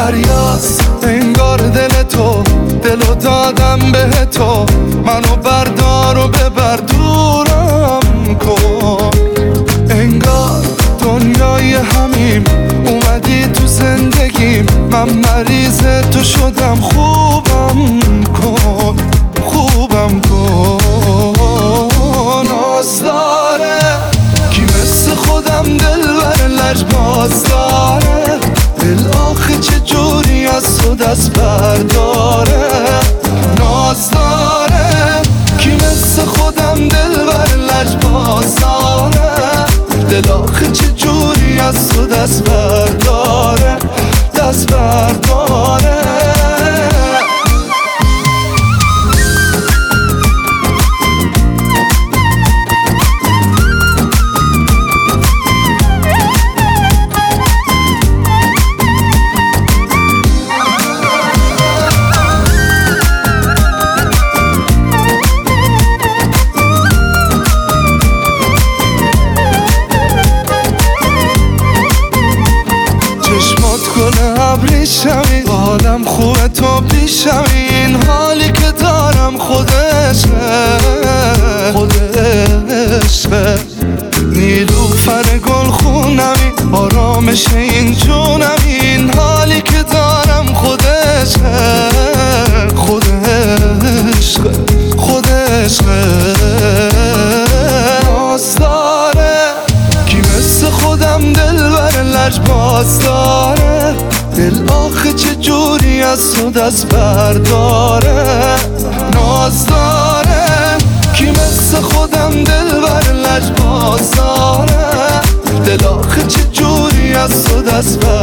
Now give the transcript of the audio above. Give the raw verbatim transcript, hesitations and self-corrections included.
دریاست انگار دل تو، دلو دادم به تو، منو بردار و ببر دورم کن. انگار دنیای همیم، اومدی تو زندگیم، من مریض تو شدم، خوبم کن خوبم کن. ناز داره کی مثل خودم دلبر لجباز داره، دل آخه چه جوری از تو دست برداره. ناز داره کی مثل خودم دلبر لجباز داره، دل آخه چه جوری از تو دست برداره دست برداره. ابریشمی حالم خوبه تو پیشمی، این حالی که دارم خودشه خودشه. نیلوفر گل خونمی آرامش این جونمی، این حالی که دارم خودشه خودشه خودشه. ناز داره کی مثل خودم دلبر لجباز داره، دل آخه چه جوری از تو دست برداره. ناز داره کی مثل خودم دلبر لجباز داره، دل آخه چه جوری از تو دست برداره.